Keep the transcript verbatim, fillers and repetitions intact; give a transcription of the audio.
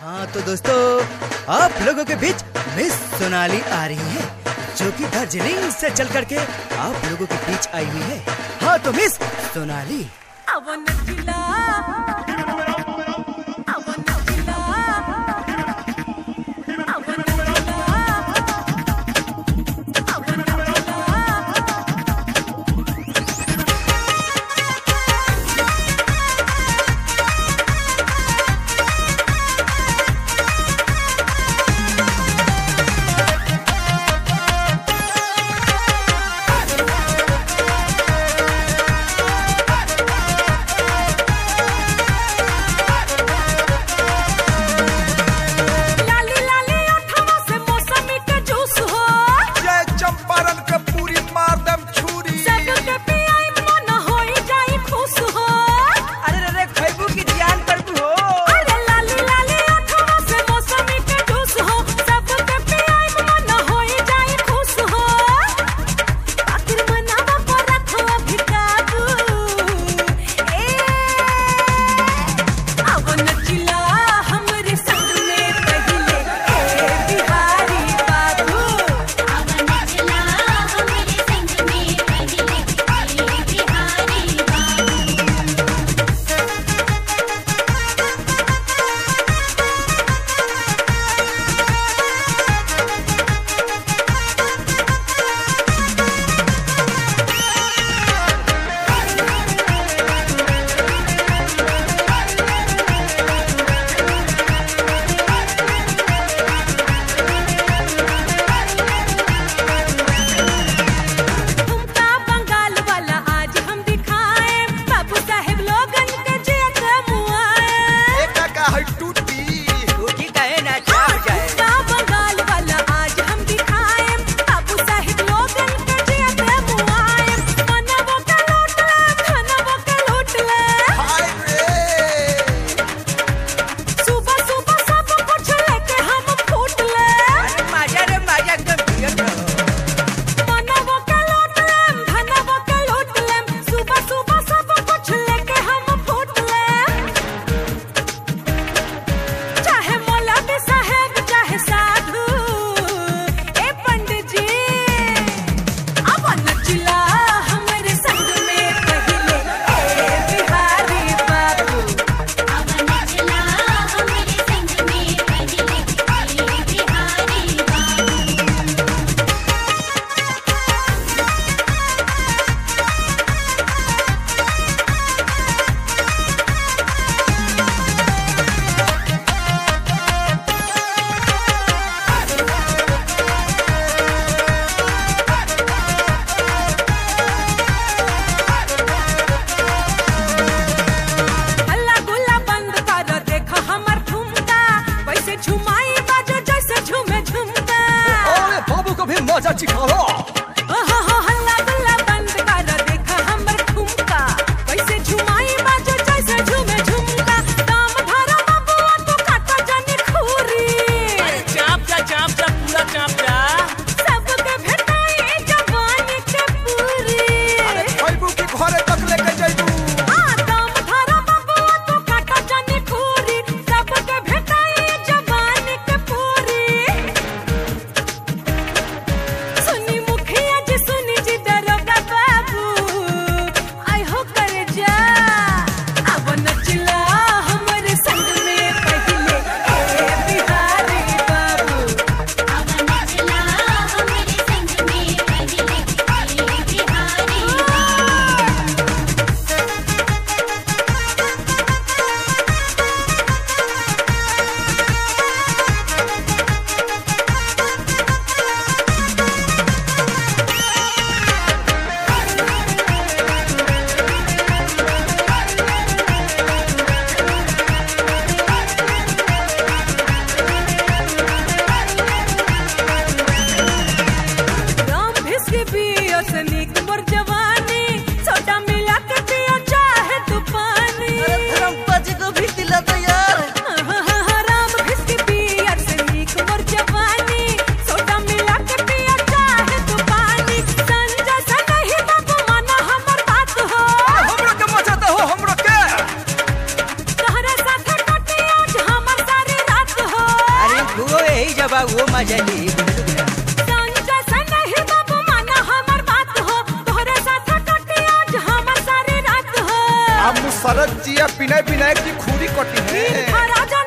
हाँ तो दोस्तों, आप लोगों के बीच मिस सोनाली आ रही है, जो कि दार्जिलिंग से चल करके आप लोगों के बीच आई हुई है। हाँ तो मिस सोनाली, मजा चिखाओ। हल्ला गुल्ला बंद कर देखा हमर ठुमका, कैसे झुमाई बाजो जैसे झूमे झुमका। दाम धरा बबुआ तू काटा जाने खूरी, अरे चाप जा चाप जा पूरा चाप जा। सबके भेटाई जवानी के पूरी, अरे खइबू की घरे तक लेके जाइबू। हां दाम धरा बबुआ तू काटा जाने खूरी, सबके भेटाई जवानी के पूरी। सुनी ही जबा वो मजा ली। संजय से नहीं बाबू माना हमर बात हो, तोहरे साथ कटी आज हमर सारी रात हो। अब मुसरत जिया बिना बिना की खूरी कटी है। राजा